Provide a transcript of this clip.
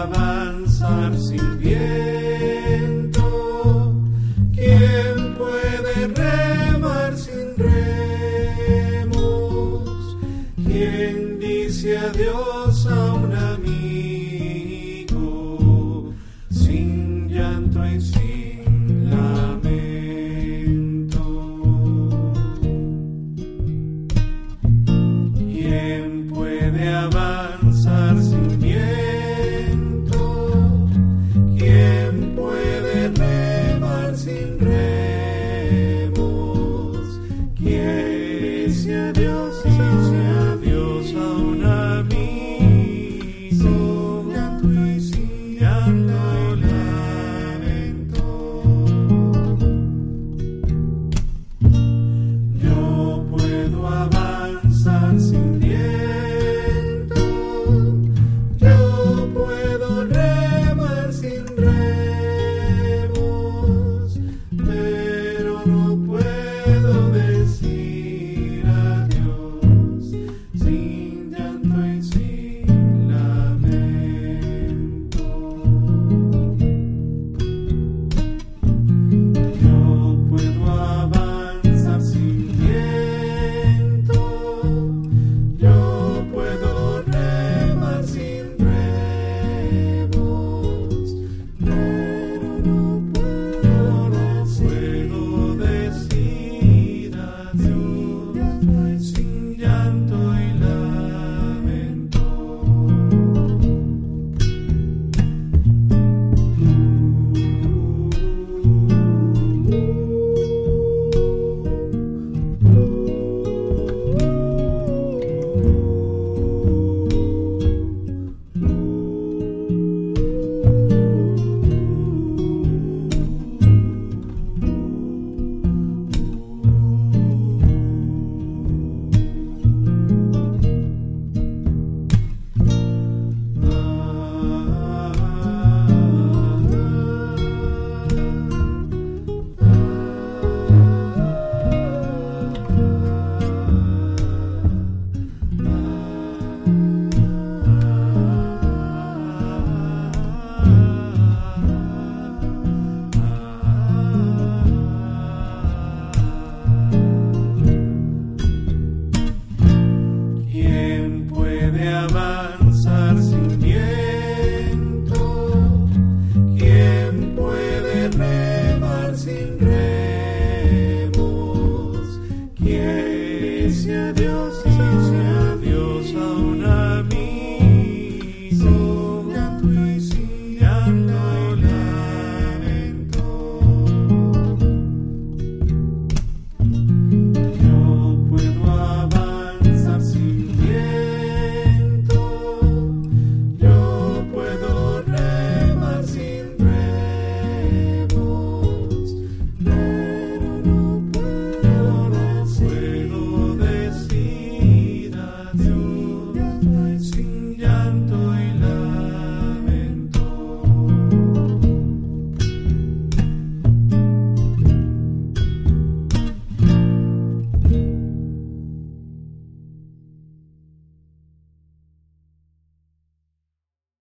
avanzar sin viento? ¿Quién puede remar sin remos? ¿Quién dice adiós a un amigo sin llanto y sin lamento? ¿Quién puede avanzar sin viento? ¿Quién puede remar sin remos? ¿Quién dice adiós a un amigo sin llanto y lamento? Yo puedo avanzar sin viento, yo puedo remar sin remos, pero no puedo decir adiós sin llanto y sin lamento. Yo puedo avanzar sin viento, yo puedo remar sin remos, pero no puedo decir adiós sin llanto y lamento. ¿Quién puede avanzar sin viento? ¿Quién puede remar sin remos? ¿Quién dice adiós